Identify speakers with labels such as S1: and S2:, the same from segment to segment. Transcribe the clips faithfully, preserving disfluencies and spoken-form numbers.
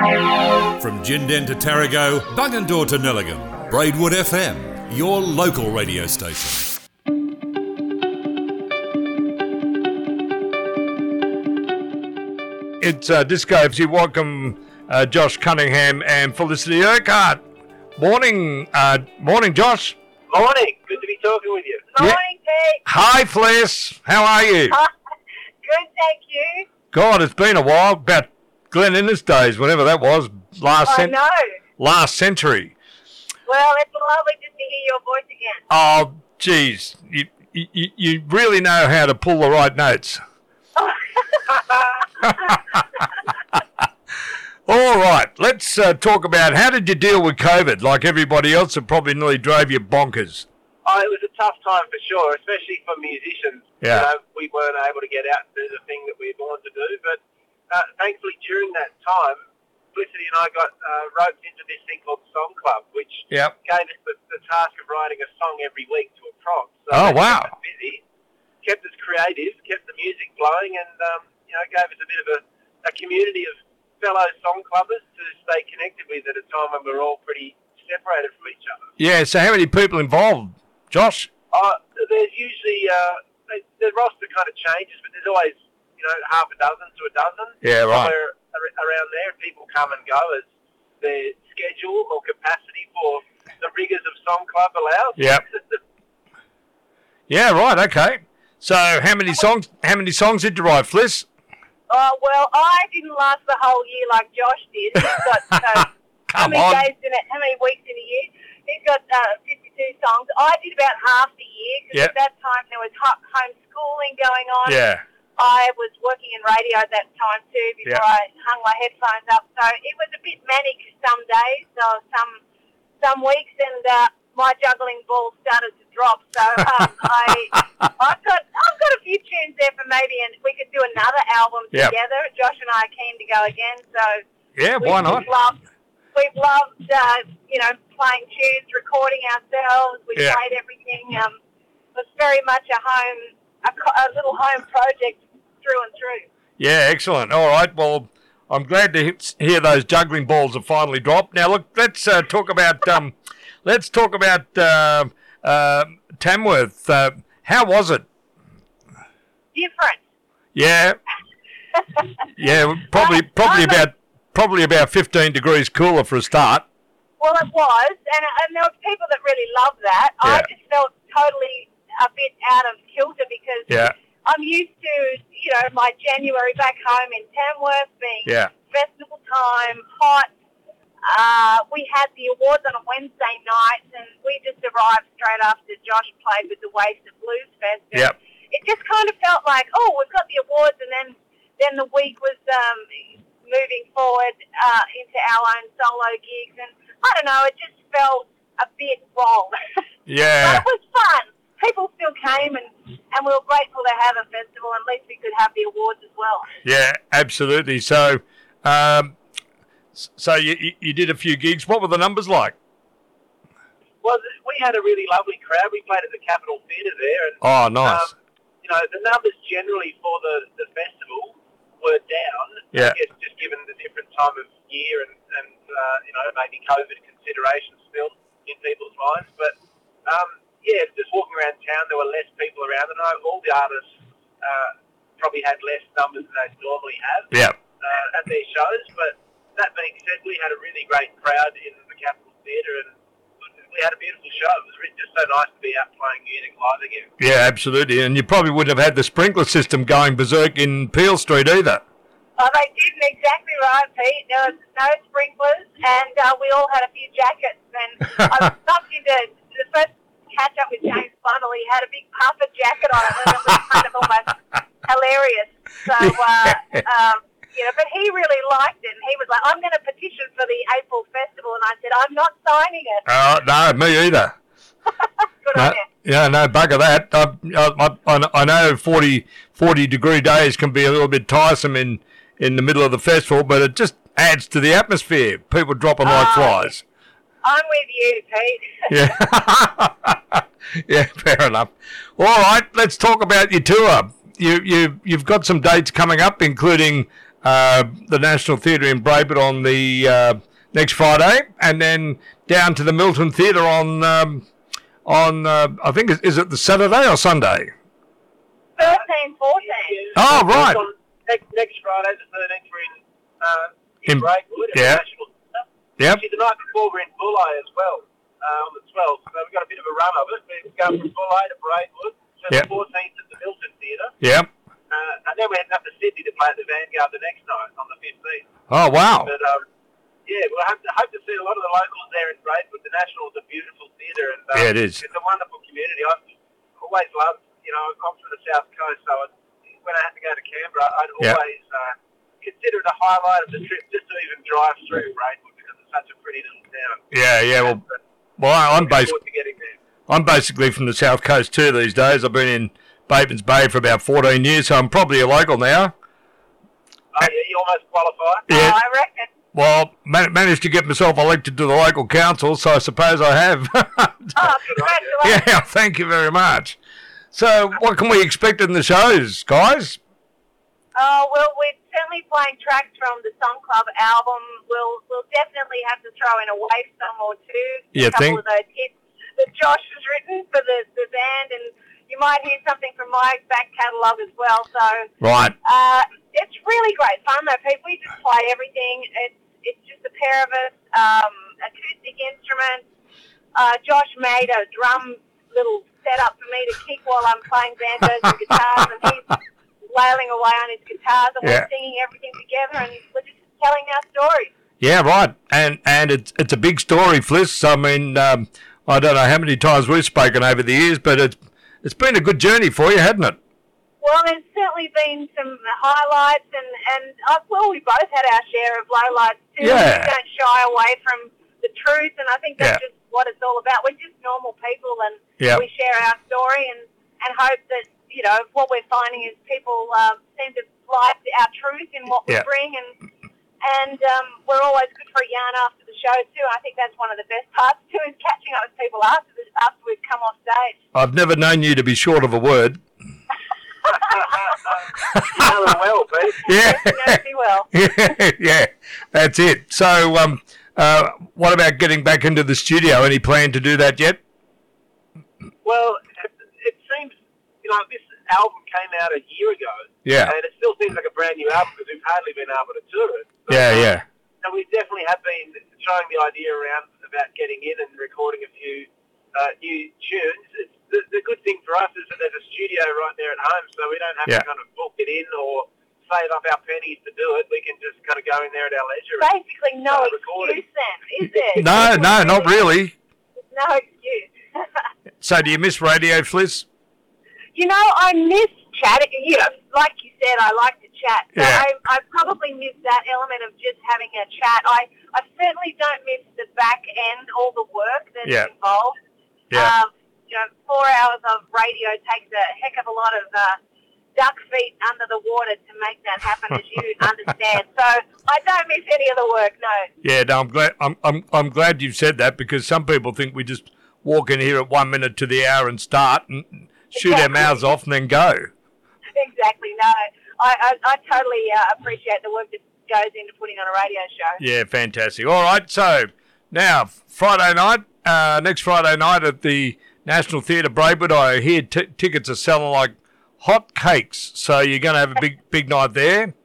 S1: From Jinden to Tarago, Bungendore to Nelligan, Braidwood F M, your local radio station.
S2: It's uh, Disco F C. Welcome uh, Josh Cunningham and Felicity Urquhart. Morning, uh, morning, Josh.
S3: Morning. Good to be talking with you.
S4: Morning, Pete.
S2: Hi, Fliss. How are you?
S4: Good, thank you.
S2: God, it's been a while. About Glen Innes days, whenever that was, last
S4: I
S2: cent-
S4: know.
S2: last century.
S4: Well, it's lovely just to hear your voice again.
S2: Oh, geez, you, you you really know how to pull the right notes. All right, let's uh, talk about how did you deal with COVID? Like everybody else, it probably nearly drove you bonkers.
S3: Oh, it was a tough time for sure, especially for musicians.
S2: Yeah.
S3: You know, we weren't able to get out and do the thing that we were born to do, but uh, thankfully during that time, Felicity and I got uh, roped into this thing called Song Club, which
S2: Yep.
S3: gave us the, the task of writing a song every week to a prompt. So
S2: Oh,
S3: that
S2: wow.
S3: kept us busy, kept us creative, kept the music flowing, and um, you know, gave us a bit of a, a community of fellow song clubbers to stay connected with at a time when we were all pretty separated from each other.
S2: Yeah, so how many people involved, Josh?
S3: Uh, there's usually, uh, the, the roster kind of changes, but there's always, you know, half a dozen to a dozen.
S2: Yeah, right.
S3: Somewhere ar- around there, and people come and go as their schedule or capacity for the rigours of Song Club allows.
S2: Yep. Yeah, right, okay. So how many songs How many songs did you write, Fliss?
S4: Oh, well, I didn't last the whole year like Josh did. He's got uh, how
S2: Come
S4: many
S2: on.
S4: days in it, how many weeks in a year? He's got uh, fifty-two songs. I did about half the year because
S2: Yep.
S4: at that time there was ho- homeschooling going on.
S2: Yeah.
S4: I was working in radio at that time too before
S2: Yeah.
S4: I hung my headphones up. So it was a bit manic some days, or some some weeks, and uh, my juggling ball started to drop. So um, I I've got I've got a few tunes there for maybe, and we could do another album
S2: Yep.
S4: together. Josh and I are keen to go again. So
S2: Yeah,
S4: we've
S2: why not?
S4: Loved, we've loved uh, you know playing tunes, recording ourselves. We
S2: Yeah.
S4: played everything. Um, it was very much a home a, co- a little home project through and through.
S2: Yeah, excellent. All right, well, I'm glad to he- hear those juggling balls have finally dropped. Now, look, let's uh, talk about um, let's talk about uh, uh, Tamworth. Uh, how was it?
S4: Different.
S2: Yeah, yeah, probably
S4: Uh,
S2: probably
S4: I'm a-
S2: about probably about fifteen degrees cooler for a start.
S4: Well, it was, and, and there were people that really loved that. I
S2: Yeah.
S4: just felt totally a bit out of kilter because
S2: Yeah,
S4: I'm used to, you know, my January back home in Tamworth being
S2: yeah,
S4: festival time, hot. Uh, we had the awards on a Wednesday night, and we just arrived straight after Josh played with the Waves of Blues Fest. And
S2: Yep.
S4: It just kind of felt like, oh, we've got the awards, and then then the week was um, moving forward uh, into our own solo gigs, and I don't know, it just felt a bit wrong.
S2: yeah.
S4: But it was fun. People still came, and, and we were grateful to have a festival. At least we could have the awards as well.
S2: Yeah, absolutely. So, um, s- so you you- you did a few gigs. What were the numbers like?
S3: Well, th- we had a really lovely crowd. We played at the Capitol Theatre there, and
S2: Oh, nice.
S3: um, you know, the numbers generally for the, the festival were down.
S2: Yeah.
S3: I guess just given the different time of year and, and uh, you know, maybe COVID considerations still in people's minds. But, um, yeah, just walking around town, there were less people around. And I, all the artists uh, probably had less numbers than they normally have
S2: Yeah,
S3: uh, at their shows. But that being said, we had a really great crowd in the Capitol Theatre, and we had a beautiful show. It was really just so nice to be out playing music live again.
S2: yeah, absolutely. And you probably wouldn't have had the sprinkler system going berserk in Peel Street either.
S4: Oh, they didn't exactly right, Pete. There was no sprinklers, and uh, we all had a few jackets. And I bumped into the first catch up with James Bundle. He had a big puffer jacket on, and it was kind of almost hilarious. So, uh, um, you know, but he really liked it, and he was like, "I'm going to petition for the April festival," and I said, "I'm not signing it."
S2: Oh, no, me either.
S4: Good
S2: No,
S4: on you.
S2: yeah, no bugger that. I, I, I, I know forty, forty degree days can be a little bit tiresome in, in the middle of the festival, but it just adds to the atmosphere. People dropping like
S4: Oh,
S2: flies.
S4: I'm with you, Pete.
S2: Yeah, yeah, fair enough. All right, let's talk about your tour. You, you, you've got some dates coming up, including uh, the National Theatre in Braidwood on the uh, next Friday, and then down to the Milton Theatre on um, on uh, I think is, is it the Saturday or Sunday?
S4: thirteen, fourteen.
S2: Oh, right.
S3: On next, next Friday, the thirteenth, we're in, uh, in,
S2: In-
S3: Braidwood. at the
S2: yeah.
S3: National Centre.
S2: Yep.
S3: Actually, the night before, we're in Bulli as well, uh, on the twelfth. So we've got a bit of a run of it. We're going from Bulli to Braidwood. So
S2: Yep.
S3: the fourteenth at the Milton Theatre.
S2: Yep.
S3: Uh, and then we're heading up to Sydney to play at the Vanguard the next night on the fifteenth.
S2: Oh, wow.
S3: But, um, yeah, we'll have to, hope to see a lot of the locals there in Braidwood. The National is a beautiful theatre. And, um,
S2: Yeah, it is.
S3: It's a wonderful community. I've always loved, you know, I'm from the South Coast, so it, when I had to go to Canberra, I'd
S2: Yeah.
S3: always uh, consider it a highlight of the trip just to even drive through Braidwood because it's such a pretty little town.
S2: Yeah, yeah. Well,
S3: But
S2: well I'm
S3: looking
S2: based.
S3: forward to getting there.
S2: I'm basically from the South Coast too these days. I've been in Batemans Bay for about fourteen years, so I'm probably a local now.
S3: Oh, yeah, you almost qualify.
S2: Yeah.
S4: Oh, I reckon.
S2: Well, man- managed to get myself elected to the local council, so I suppose I have.
S4: Oh, congratulations.
S2: Yeah, thank you very much. So, what can we expect in the shows, guys?
S4: Oh, well, we're certainly playing tracks from the Song Club album. We'll we'll definitely have to throw in a wave song or two.
S2: You
S4: a couple
S2: think?
S4: of those hits that Josh has written for the, the band, and you might hear something from my back catalogue as well. So
S2: Right.
S4: uh, it's really great fun, though, Pete. We just play everything. It's it's just a pair of us, um, acoustic instruments. Uh, Josh made a drum little setup for me to kick while I'm playing banjos and guitars, and he's wailing away on his guitars, and
S2: Yeah.
S4: we're singing everything together, and we're just telling our stories.
S2: Yeah, right. And and it's it's a big story, Fliss. I mean, um, I don't know how many times we've spoken over the years, but it's it's been a good journey for you, hasn't it?
S4: Well, there's certainly been some highlights, and, and uh, well, we both had our share of lowlights too.
S2: Yeah.
S4: We don't shy away from the truth, and I think that's
S2: Yeah.
S4: just what it's all about. We're just normal people, and
S2: Yeah.
S4: we share our story and, and hope that, you know, what we're finding is people um, seem to like our truth in what
S2: Yeah.
S4: we bring, and and um, we're always good for a yarn after the show too. I think that's one of the best parts too, is catching up with people after the, after we've come off stage.
S2: I've never known you to be short of a word.
S3: You know them well, Pete.
S2: Yeah.
S4: You know me well.
S2: yeah, yeah, that's it. So, um, uh, what about getting back into the studio? Any plan to do that yet?
S3: Well, it, it seems, you know, this album came out a year ago.
S2: Yeah.
S3: And it still seems like a brand new album because we've hardly been able to tour it. But,
S2: Yeah,
S3: um,
S2: yeah.
S3: And we definitely have been throwing the idea around about getting in and recording a few uh, new tunes. It's, the, the good thing for us is that there's a studio right there at home, so we don't have
S2: Yeah.
S3: to kind of book it in or save up our pennies to do it. We can just kind of go in there at our leisure. and
S4: Basically, no
S3: start recording.
S4: excuse then, is there?
S2: No, no, not really.
S4: No excuse.
S2: So, do you miss radio, Fliss?
S4: You know, I miss chatting. You know, like you said, I like to chat. So
S2: Yeah.
S4: I, I probably miss that element of just having a chat. I, I certainly don't miss the back end, all the work that's
S2: Yeah.
S4: involved.
S2: Yeah.
S4: Um, you know, four hours of radio takes a heck of a lot of uh, duck feet under the water to make that happen, as you understand. So I don't miss any of the work, no.
S2: Yeah, no, I'm glad. I'm, I'm, I'm glad you've said that because some people think we just walk in here at one minute to the hour and start and shoot our
S4: Exactly.
S2: mouths off and then go.
S4: Exactly, no. I, I, I totally uh, appreciate the work that goes into putting on a radio show.
S2: Yeah, fantastic. All right, so now Friday night, uh, next Friday night at the National Theatre Braidwood, I hear t- tickets are selling like hot cakes. So you're going to have a big, big night there.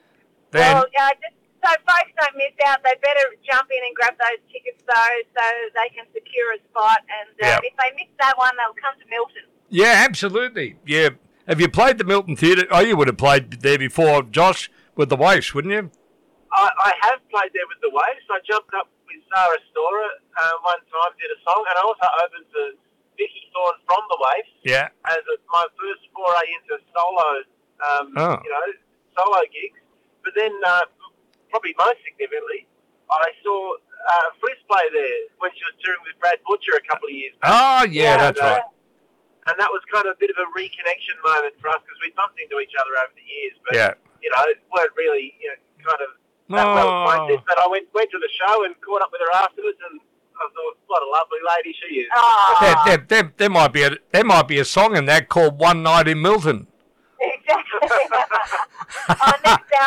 S2: Then,
S4: Well, uh, just so folks don't miss out, they better jump in and grab those tickets, though, so they can secure a spot. And uh,
S2: Yeah.
S4: if they miss that one, they'll come to Milton.
S2: yeah, absolutely. Yeah, have you played the Milton Theatre? Oh, you would have played there before, Josh, with the Waifs, wouldn't you?
S3: I, I have played there with the Waves. I jumped up with Sarah Storer uh, one time, did a song, and I also opened for Vicky Thorne from the Waves
S2: Yeah.
S3: as a, my first foray into solo, um,
S2: Oh.
S3: you know, solo gigs. But then, uh, probably most significantly, I saw uh, Fliss play there when she was touring with Brad Butcher a couple of years back.
S2: Oh, yeah, that's
S3: And, uh,
S2: right.
S3: And that was kind of a bit of a reconnection moment for us because we'd bumped into each other over the years, but
S2: Yeah.
S3: you know, weren't really, you know, kind of that well
S2: Oh.
S3: acquainted. But I went went to the show and caught up with her afterwards, and I thought, what a lovely lady she is.
S4: Oh,
S2: There, there, there, there might be a there might be a song in that called "One Night in Milton."
S4: exactly. Our next album.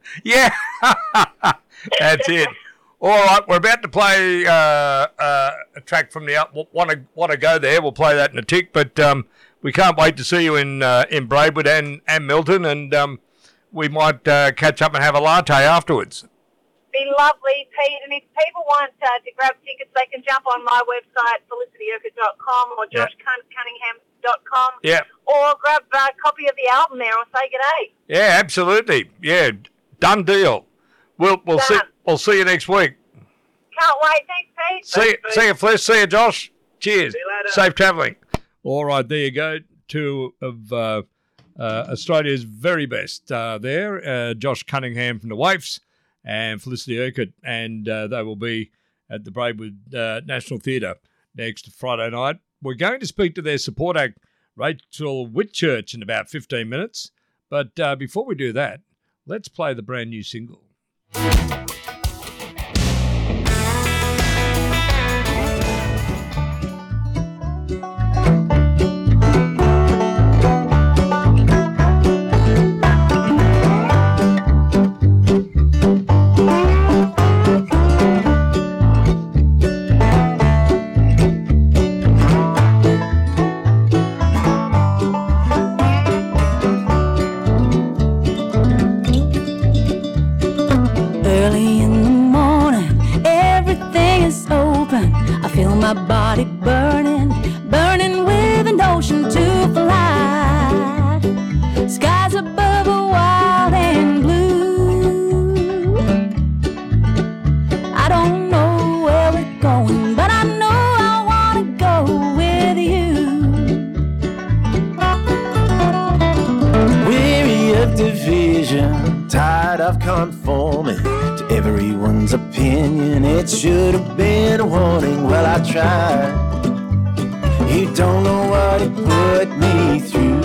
S2: Yeah, that's it. All right, we're about to play uh, uh, a track from the up. Want to want to go there? We'll play that in a tick. But um, we can't wait to see you in uh, in Braidwood and, and Milton, and um, we might uh, catch up and have a latte afterwards.
S4: Be lovely, Pete. And if people want uh, to grab tickets, they can jump on my website, felicity urquhart dot com or josh cunningham dot com.
S2: Yeah.
S4: Or grab a copy of the album there or say g'day.
S2: Yeah, absolutely. Yeah, done deal. We'll we'll
S4: Done.
S2: see we'll see you next week.
S4: Can't wait. Thanks, Pete.
S2: See you, see you, Fliss. See you, Josh. Cheers.
S3: See you later.
S2: Safe travelling. All right, there you go. Two of uh, uh, Australia's very best uh, there. Uh, Josh Cunningham from the Waifs and Felicity Urquhart, and uh, they will be at the Braidwood uh, National Theatre next Friday night. We're going to speak to their support act, Rachel Whitchurch, in about fifteen minutes. But uh, before we do that, let's play the brand new single.
S5: My body burning, burning with an ocean to fly. Skies above are wild and blue. I don't know where we're going, but I know I want to go with you.
S6: Weary of division, tired of conforming to everyone's opinion. It should have been a warning. Well, I tried. You don't know what it put me through.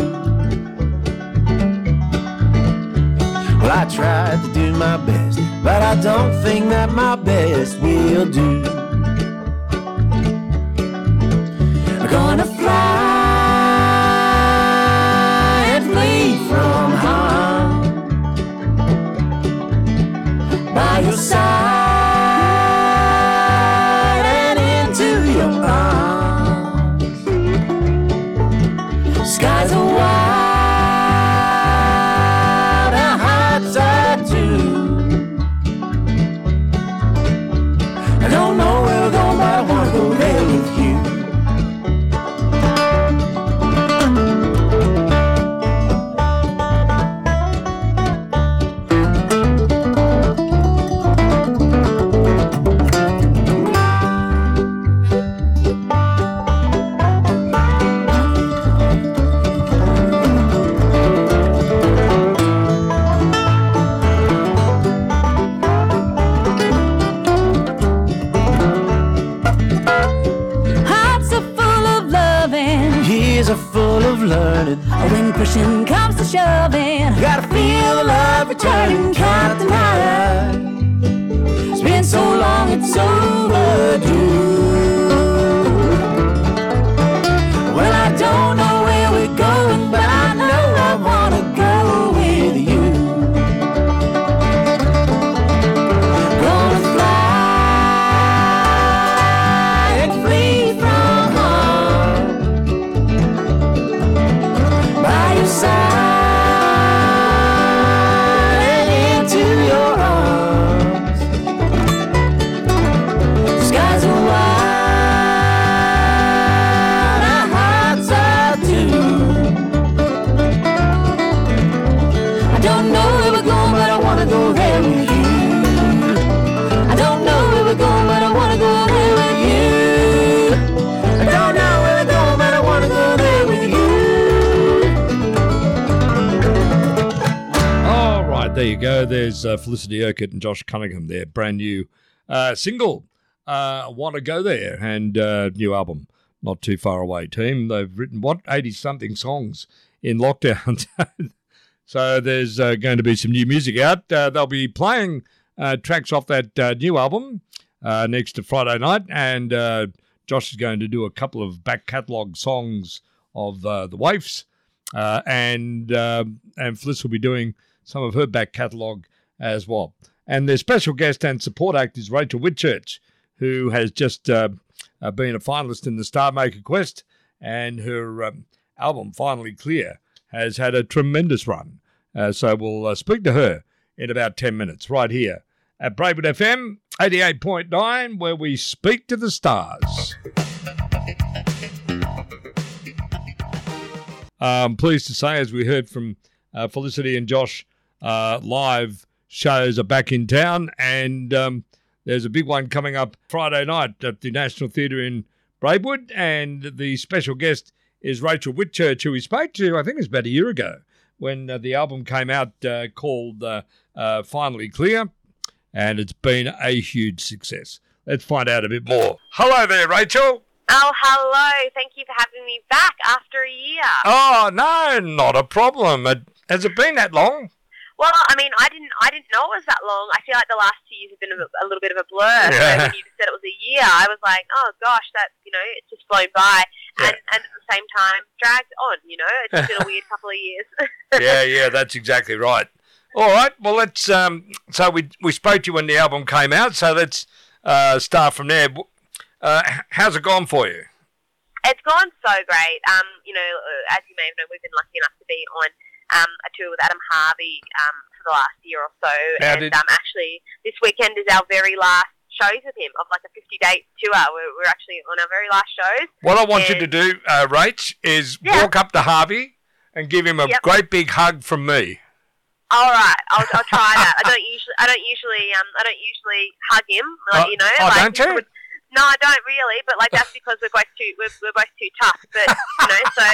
S6: Well, I tried to do my best, but I don't think that my best will do. I'm gonna fly and flee from harm by your side. Skies are wild, our hearts are too. I don't know where we're going, but I want to go there with you.
S5: When pushing comes to shoving,
S6: gotta feel the love returning, can't deny it. It's been so long, it's overdue. Well, I don't know where we're going, but I know I wanna go with you. Gonna fly and flee from harm by your side and into your arms. Skies are wide, our hearts are too. I don't know where we're going, but I wanna go there with you. I don't know where we're going, but I wanna go there with you. I don't know where we're going, but I wanna go there with you.
S2: All right, there you go. There's uh, Felicity Urquhart and Josh Cunningham there. Brand new uh, single, uh, Want to Go There, and uh, new album, Not Too Far Away. Team, they've written, what, eighty-something songs in lockdown. So there's uh, going to be some new music out. Uh, they'll be playing uh, tracks off that uh, new album uh, next to Friday night, and uh, Josh is going to do a couple of back catalogue songs of uh, the Waifs, uh, and uh, and Fliss will be doing some of her back catalogue as well. And their special guest and support act is Rachel Whitchurch, who has just uh, uh, been a finalist in the Star Maker Quest, and her um, album, Finally Clear, has had a tremendous run. Uh, so we'll uh, speak to her in about ten minutes right here at Braidwood F M eighty-eight point nine, where we speak to the stars. I'm pleased to say, as we heard from uh, Felicity and Josh, uh, live shows are back in town, and um, there's a big one coming up Friday night at the National Theatre in Braidwood, and the special guest is Rachel Whitchurch, who we spoke to, I think it was about a year ago, when uh, the album came out uh, called uh, uh, Finally Clear, and it's been a huge success. Let's find out a bit more. Hello there, Rachel.
S7: Oh, hello. Thank you for having me back after a year.
S2: Oh, no, not a problem. It, has it been that long?
S7: Well, I mean, I didn't I didn't know it was that long. I feel like the last two years have been a, a little bit of a blur.
S2: Yeah.
S7: So when you said it was a year, I was like, oh, gosh, that, you know, it's just flown by.
S2: Yeah.
S7: And, and at the same time, dragged on, you know. It's just been a weird couple of years.
S2: yeah, yeah, that's exactly right. All right, well, let's, um, so we we spoke to you when the album came out, so let's uh, start from there. Uh, how's it gone for you?
S7: It's gone so great. Um, you know, as you may have known, we've been lucky enough to be on um, a tour with Adam Harvey um, for the last year or so.
S2: How
S7: and
S2: did...
S7: um, actually, this weekend is our very last shows with him of like a fifty-day tour. We're, we're actually on our very last shows.
S2: What I want
S7: and...
S2: you to do, uh, Rach, is
S7: yeah.
S2: walk up to Harvey and give him a
S7: yep.
S2: great big hug from me.
S7: All right, I'll, I'll try that. I don't usually, I don't usually, um, I don't usually hug him. Like,
S2: oh,
S7: you know,
S2: oh,
S7: like,
S2: don't you?
S7: Would, no, I don't really, but like that's because we're both too, we're, we're both too tough. But you know, so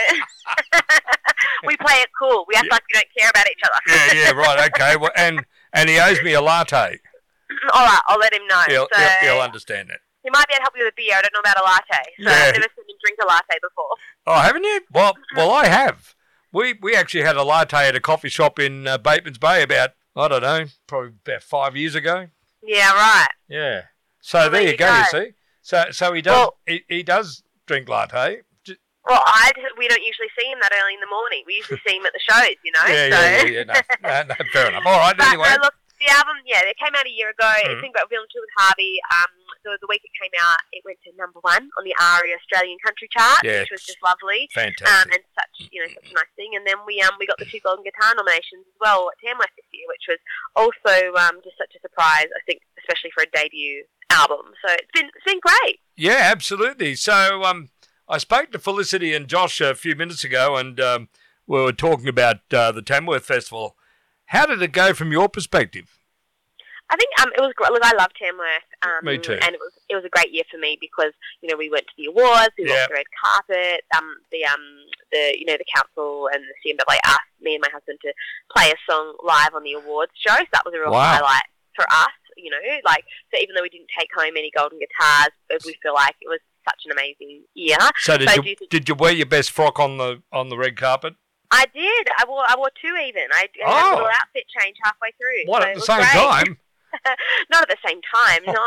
S7: we play it cool. We act
S2: yeah.
S7: like we don't care about each other.
S2: yeah, yeah, right, okay. Well, and and he owes me a latte.
S7: All right, I'll let him know.
S2: He'll,
S7: so,
S2: he'll, he'll understand it.
S7: He might be able to help you with a beer. I don't know about a latte. So
S2: Yeah.
S7: I've never seen him drink a latte before.
S2: Oh, haven't you? Well, well, I have. We we actually had a latte at a coffee shop in uh, Bateman's Bay about, I don't know, probably about five years ago.
S7: Yeah, right.
S2: Yeah. So
S7: Well,
S2: there,
S7: there
S2: you
S7: you
S2: go,
S7: go.
S2: you see. So so he does
S7: Well-
S2: he, he does drink latte. J-
S7: Well, I we don't usually see him that early in the morning. We usually see him at the shows, you know.
S2: Yeah,
S7: so.
S2: yeah, yeah, yeah. No, no, no, fair enough. All right,
S7: But
S2: anyway.
S7: no, look, the album, yeah, it came out a year ago.
S2: Mhm.
S7: It's been great. We've been on tour with Harvey. Um, the, the week it came out, it went to number one on the ARIA Australian Country Chart,
S2: Yeah,
S7: which was just lovely.
S2: Fantastic.
S7: Um, and such, you know, such a nice thing. And then we um we got the two Golden Guitar nominations as well at Tamworth this year, which was also um just such a surprise. I think, especially for a debut album. So it's been it's been great.
S2: Yeah, absolutely. So um, I spoke to Felicity and Josh a few minutes ago, and um, we were talking about uh, the Tamworth Festival. How did it go from your perspective?
S7: I think um, it was great. Look, I love Tamworth. Um,
S2: Me too.
S7: And it was it was a great year for me because you know we went to the awards, we
S2: Yeah.
S7: walked the red carpet. Um, the um the you know the council and the C M W A asked me and my husband to play a song live on the awards show. So that was a real
S2: Wow.
S7: highlight for us. You know, like so even though we didn't take home any golden guitars, we feel like it was such an amazing year.
S2: So did
S7: So
S2: you
S7: do you think-
S2: did you wear your best frock on the on the red carpet?
S7: I did. I wore I wore two even. I had
S2: Oh.
S7: a little outfit change halfway through.
S2: What,
S7: so
S2: at
S7: it
S2: the
S7: was
S2: same
S7: great.
S2: time?
S7: Not at the same time, no.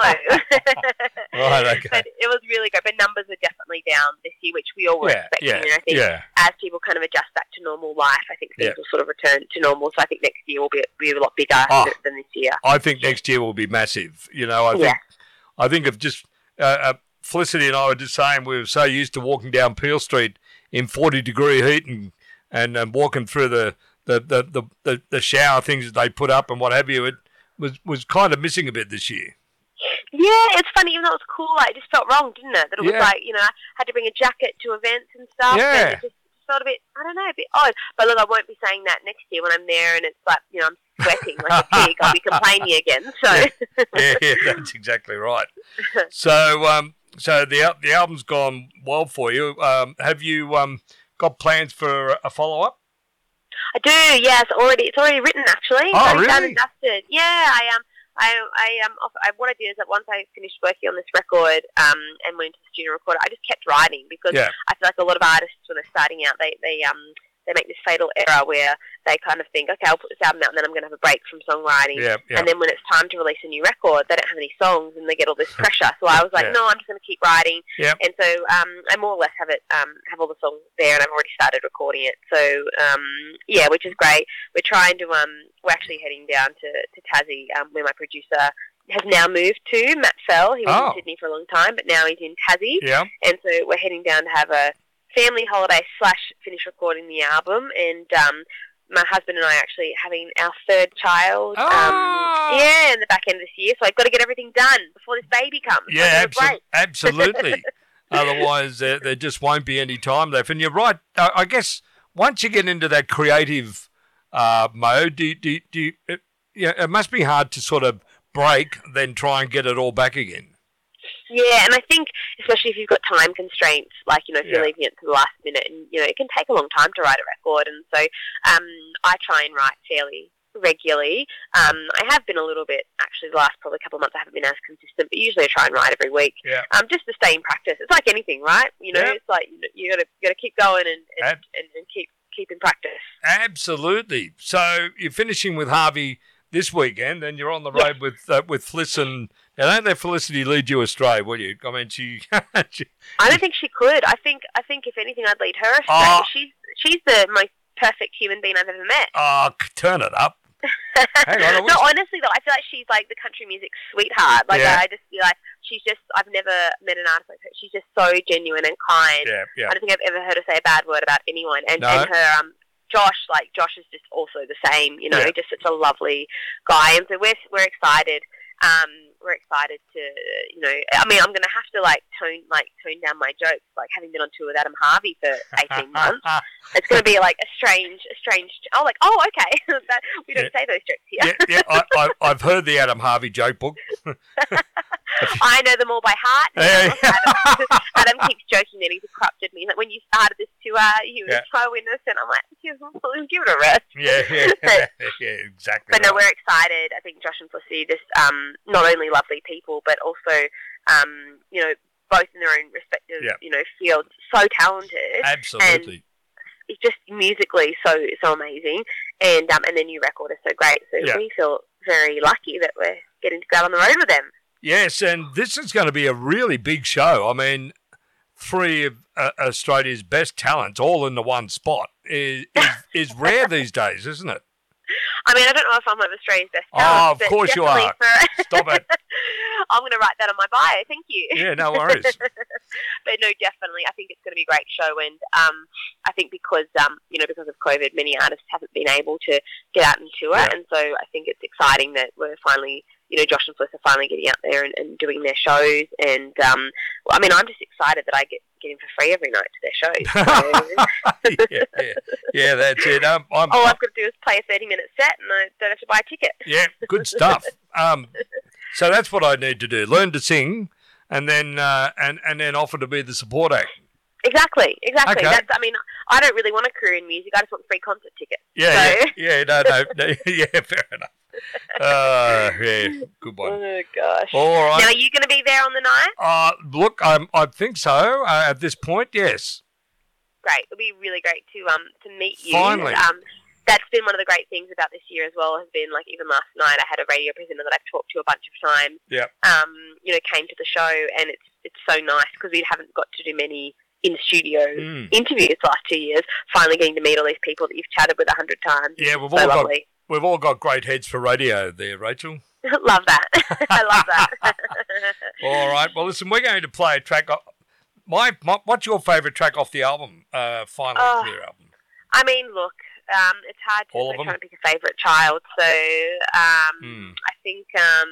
S2: Right, okay.
S7: But it was really good. But numbers are definitely down this year, which we all were
S2: Yeah,
S7: expecting.
S2: yeah,
S7: and I think
S2: yeah.
S7: as people kind of adjust back to normal life, I think things
S2: Yeah.
S7: will sort of return to normal. So I think next year will be, be a lot bigger
S2: Oh.
S7: than, than this year.
S2: I think next year will be massive. You know, I think
S7: Yeah.
S2: I think of just uh, uh, Felicity and I were just saying we were so used to walking down Peel Street in forty degree heat and and um, walking through the the, the, the, the the shower things that they put up and what have you. It was was kind of missing a bit this year.
S7: Yeah, it's funny. Even though it was cool, like, it just felt wrong, didn't it? That it was
S2: Yeah.
S7: like, you know, I had to bring a jacket to events and stuff.
S2: Yeah.
S7: And it just felt a bit, I don't know, a bit odd. But look, I won't be saying that next year when I'm there and it's like, you know, I'm sweating like a pig. I'll be complaining again. So
S2: Yeah, yeah, that's exactly right. So um, so the al- the album's gone well for you. Um, have you um got plans for a follow up?
S7: I do, yes, already. It's already written, actually. It's
S2: Oh,
S7: already done
S2: really?
S7: and dusted. Yeah, I um, I, I um, off- I, what I did is that once I finished working on this record, um, and went into the studio recorder, I just kept writing because
S2: Yeah.
S7: I feel like a lot of artists when they're starting out, they they um, they make this fatal error where they kind of think, okay, I'll put this album out and then I'm going to have a break from songwriting.
S2: Yeah, yeah.
S7: And then when it's time to release a new record, they don't have any songs and they get all this pressure. So I was like,
S2: Yeah.
S7: no, I'm just going to keep writing.
S2: Yep.
S7: And so um, I more or less have it, um, have all the songs there, and I've already started recording it. So um, yeah, which is great. We're trying to, um, we're actually heading down to, to Tassie, um, where my producer has now moved to, Matt Fell. He was
S2: Oh.
S7: in Sydney for a long time, but now he's in Tassie.
S2: Yeah.
S7: And so we're heading down to have a family holiday slash finish recording the album. And um, my husband and I are actually having our third child.
S2: Oh.
S7: Um, yeah, in the back end of this year. So I've got to get everything done before this baby comes.
S2: Yeah,
S7: So
S2: abso- absolutely. Otherwise, there, there just won't be any time left. And you're right. I, I guess once you get into that creative uh, mode, do, do, do you, it, yeah, it must be hard to sort of break, then try and get it all back again.
S7: Yeah, and I think, especially if you've got time constraints, like, you know, if
S2: Yeah.
S7: you're leaving it to the last minute, and, you know, it can take a long time to write a record. And so um, I try and write fairly regularly. Um, I have been a little bit, actually, the last probably couple of months I haven't been as consistent, but usually I try and write every week,
S2: Yeah.
S7: um, just to stay in practice. It's like anything, right? You know,
S2: Yeah.
S7: it's like, you know, you got to got to keep going and, and,
S2: Ab-
S7: and, and keep keep in practice.
S2: Absolutely. So you're finishing with Harvey this weekend, and you're on the road with uh, with Fliss, and now don't let Felicity lead you astray, will you? I mean, she. she
S7: I don't think she could. I think, I think if anything, I'd lead her astray.
S2: Oh.
S7: She's she's the most perfect human being I've ever met.
S2: oh, c- turn it up. Hang on, I
S7: no,
S2: wish-
S7: honestly though, I feel like she's like the country music sweetheart. Like
S2: Yeah.
S7: I just feel like she's just, I've never met an artist like her. She's just so genuine and kind.
S2: Yeah, yeah.
S7: I don't think I've ever heard her say a bad word about anyone. And,
S2: No.
S7: and her, um, Josh, like Josh is just also the same, you know,
S2: Yeah.
S7: just such a lovely guy. And so we're, we're excited. Um, we're excited to, you know, I mean, I'm going to have to like tone, like tone down my jokes, like having been on tour with Adam Harvey for eighteen months. It's going to be like a strange, a strange. Oh, like, oh, okay. that, we don't
S2: Yeah.
S7: say those jokes here.
S2: yeah, yeah. I, I, I've heard the Adam Harvey joke book.
S7: I know them all by heart.
S2: Hey.
S7: Adam, Adam keeps joking that he's corrupted me. Like when you started this tour, he was
S2: Yeah.
S7: so innocent. I'm like, give, give it a rest.
S2: Yeah, yeah, yeah, exactly.
S7: But no,
S2: right.
S7: we're excited. I think Josh and Felicity just um, not only lovely people, but also um, you know, both in their own respective
S2: Yeah.
S7: you know fields, so talented.
S2: Absolutely.
S7: It's just musically so so amazing, and um, and their new record is so great. So
S2: Yeah.
S7: we feel very lucky that we're getting to go out on the road with them.
S2: Yes, and this is going to be a really big show. I mean, three of uh, Australia's best talents all in the one spot is, is is rare these days, isn't it?
S7: I mean, I don't know if I'm one of Australia's best
S2: Oh,
S7: talents.
S2: of
S7: but
S2: course you
S7: definitely
S2: are.
S7: For
S2: Stop it.
S7: I'm going to write that on my bio. Thank you.
S2: Yeah, no worries.
S7: But no, definitely, I think it's going to be a great show, and um, I think because um, you know, because of COVID, many artists haven't been able to get out and tour,
S2: Yeah.
S7: and so I think it's exciting that we're finally, you know, Josh and Fliss are finally getting out there and, and doing their shows, and um, well, I mean, I'm just excited that I get get in for free every night to their shows. So,
S2: yeah, yeah, yeah, that's it. Um, I'm,
S7: all I've got to do is play a thirty minute set, and I don't have to buy a ticket.
S2: yeah, good stuff. Um, so that's what I need to do: learn to sing, and then uh, and and then offer to be the support act.
S7: Exactly, exactly.
S2: Okay.
S7: That's, I mean, I don't really want a career in music. I just want free concert tickets.
S2: Yeah,
S7: So-
S2: yeah, yeah, no, no, no, yeah, fair enough. Uh, yeah, good one.
S7: Oh gosh.
S2: All right.
S7: Now, are you going to be there on the night?
S2: Uh, look, I I think so. Uh, at this point, yes.
S7: Great. It'll be really great to um to meet you.
S2: Finally.
S7: Um, that's been one of the great things about this year as well. Has been like even last night I had a radio presenter that I've talked to a bunch of times.
S2: Yep.
S7: Um, you know, came to the show, and it's it's so nice because we haven't got to do many in studio
S2: Mm.
S7: interviews the last two years. Finally getting to meet all these people that you've chatted with a hundred times.
S2: Yeah, we've
S7: so
S2: all got
S7: lovely.
S2: we've all got great heads for radio there, Rachel.
S7: Love that. I love that.
S2: All right. Well, listen, we're going to play a track. Off, my, my what's your favourite track off the album? Uh, Final
S7: Oh,
S2: Clear album.
S7: I mean, look, um, it's hard to
S2: All of
S7: I'm
S2: them?
S7: trying to pick a favourite child. So um,
S2: Hmm.
S7: I think um,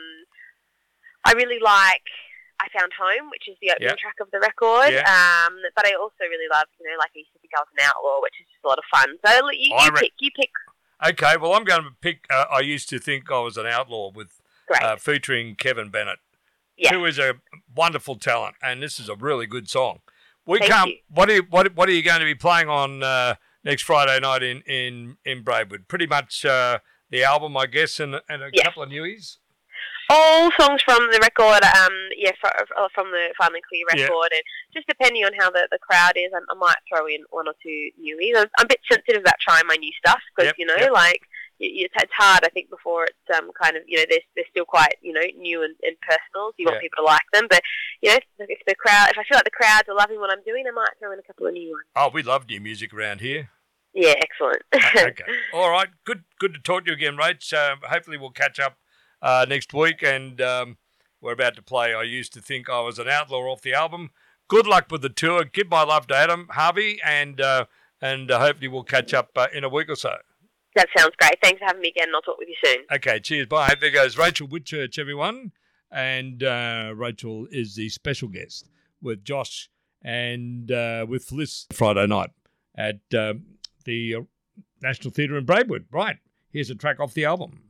S7: I really like I Found Home, which is the opening
S2: Yeah.
S7: track of the record.
S2: Yeah.
S7: Um, but I also really love, you know, like I used to think I was an outlaw, which is just a lot of fun. So you,
S2: I
S7: you
S2: re-
S7: pick, you pick.
S2: Okay. Well, I'm going to pick. Uh, I used to think I was an outlaw with
S7: Great.
S2: uh, featuring Kevin Bennett,
S7: Yeah.
S2: who is a wonderful talent, and this is a really good song. We
S7: Thank
S2: can't.
S7: you.
S2: What are you, what What are you going to be playing on uh, next Friday night in in in Braidwood? Pretty much uh, the album, I guess, and and a
S7: Yes.
S2: couple of newies.
S7: all songs from the record, um, yeah, fr- from the Finally Clear record,
S2: Yeah.
S7: and just depending on how the, the crowd is, I, I might throw in one or two newies. I'm, I'm a bit sensitive about trying my new stuff because,
S2: Yep,
S7: you know,
S2: yep.
S7: like, y- it's, it's hard, I think, before it's um, kind of, you know, they're, they're still quite, you know, new and, and personal, so you want
S2: Yeah.
S7: people to like them, but, you know, if, if the crowd, if I feel like the crowds are loving what I'm doing, I might throw in a couple of new ones.
S2: Oh, we love new music around here.
S7: Yeah, excellent.
S2: Okay. All right. Good Good to talk to you again, Rach. Um, hopefully we'll catch up uh, next week, and um, we're about to play I Used to Think I Was an Outlaw off the album. Good luck with the tour. Give my love to Adam, Harvey, and uh, and uh, hopefully we'll catch up uh, in a week or so.
S7: That sounds great. Thanks for having me again, and I'll talk with you soon.
S2: Okay, cheers. Bye. There goes Rachel Whitchurch, everyone. And uh, Rachel is the special guest with Josh and uh, with Fliss Friday night at um, the uh, National Theatre in Braidwood. Right, here's a track off the album.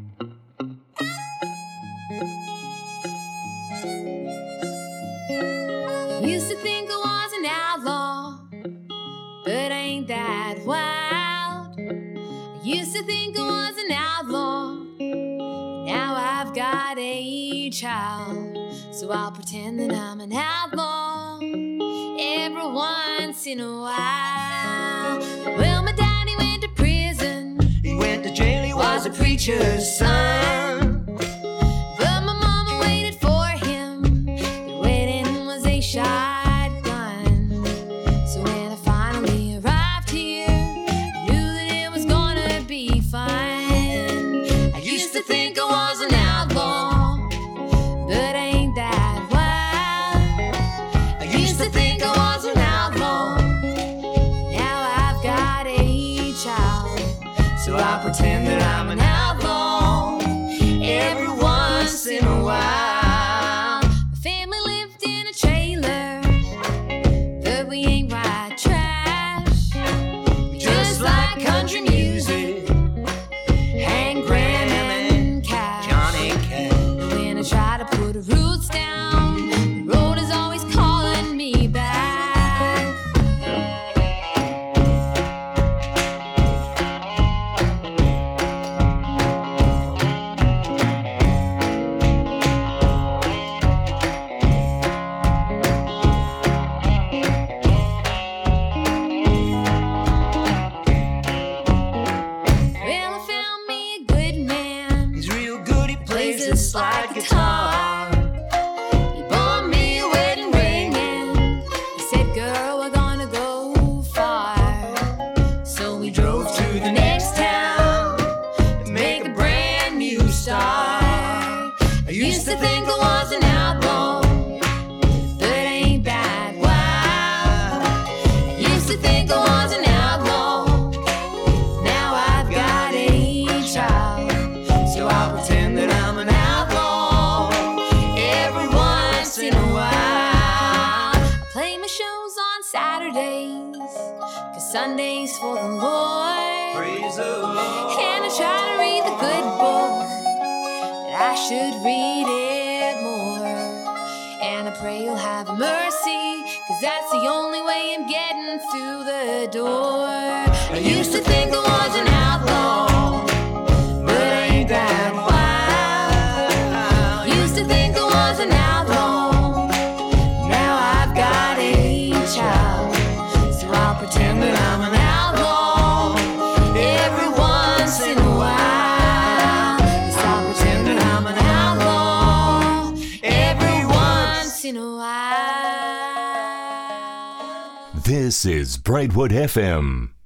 S5: Used to think I was an outlaw, but ain't that wild? I used to think I was an outlaw, now I've got a child. So I'll pretend that I'm an outlaw every once in a while. Well, my daddy went to prison,
S6: He went to jail, he was a preacher's son.
S5: but my mama waited for him. The wedding was a shotgun. So when I finally arrived here, I knew that it was gonna be fine. I used to think I was an outlaw, but ain't that wild? I used to think I was an outlaw, now I've got a child.
S6: So I pretend that I'm an outlaw every once in a while.
S5: My family lived in a trailer, but we ain't white trash.
S6: Just like country music,
S5: Hank Graham and Cash.
S6: Johnny Cash.
S5: And when I try to put roots down, the road is always calling me back. Well, I found me a good man.
S6: He's real good, he plays a slide guitar.
S5: He bought me a wedding ring and he said, girl, we're gonna go far. So we drove to the next town
S6: To make a brand new start.
S5: I used to think I was an outlaw, but ain't that wild? I used to think I was an outlaw, now I've got a child.
S6: So I'll pretend that I'm an outlaw every once in a while.
S5: I play my shows on Saturdays, cause Sunday's for the Lord.
S6: Praise the Lord.
S5: And I try to read the good book, but I should read it more. And I pray you'll have mercy, cause that's the only way I'm getting through the door. I used to think I was an outlaw, but ain't that wild? Used to think I was an outlaw, now I've got a child. So I'll pretend that I'm an outlaw every once in a while. Yes, I'll pretend that I'm an outlaw every once in a while.
S8: This is Braidwood F M.